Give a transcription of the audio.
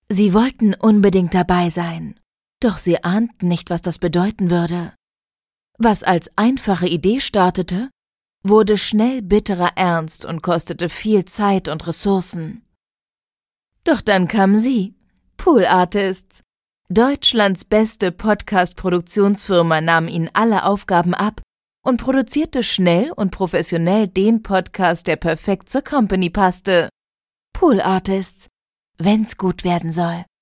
Sie wollten unbedingt dabei sein, doch sie ahnten nicht, was das bedeuten würde. Was als einfache Idee startete, wurde schnell bitterer Ernst und kostete viel Zeit und Ressourcen. Doch dann kam sie, Pool Artists. Deutschlands beste Podcast-Produktionsfirma nahm ihnen alle Aufgaben ab und produzierte schnell und professionell den Podcast, der perfekt zur Company passte. Pool Artists, wenn's gut werden soll.